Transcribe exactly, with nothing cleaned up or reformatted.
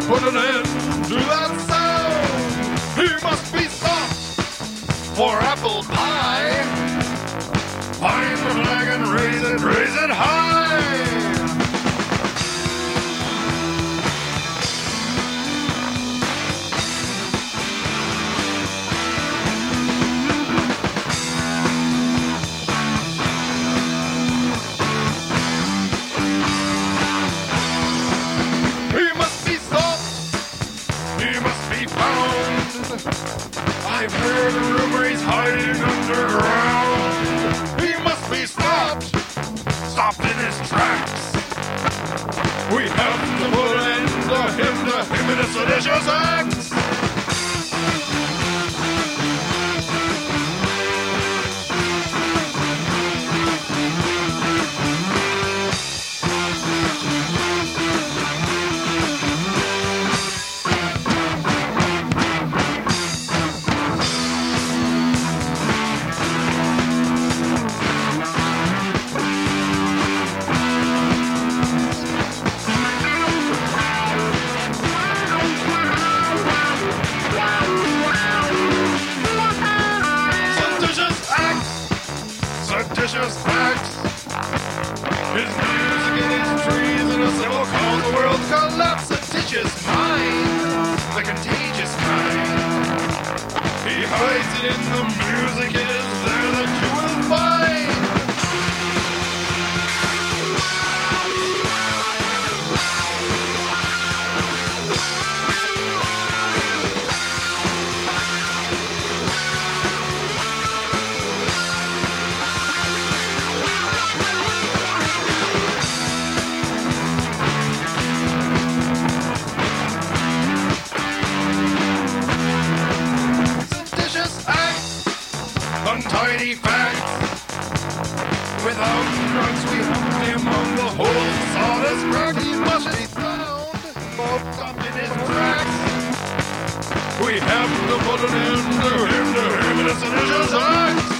put an end to that sound. He must be soft for apple pie. Find the flag and raise it, raise it high. I've heard a rumor he's hiding underground. He must be stopped, stopped in his tracks. We have to put an end to him, to him and his seditious acts. Seditious acts. His music and his trees and a civil cause the world collapse. Seditious mind, the contagious kind. He hides it in the music, it is there that you will find. Untidy facts. Without drugs we humped him on the whole sawdust crack. He must be found, both up in his tracks. We have to put an end to him, to him and his seditious acts.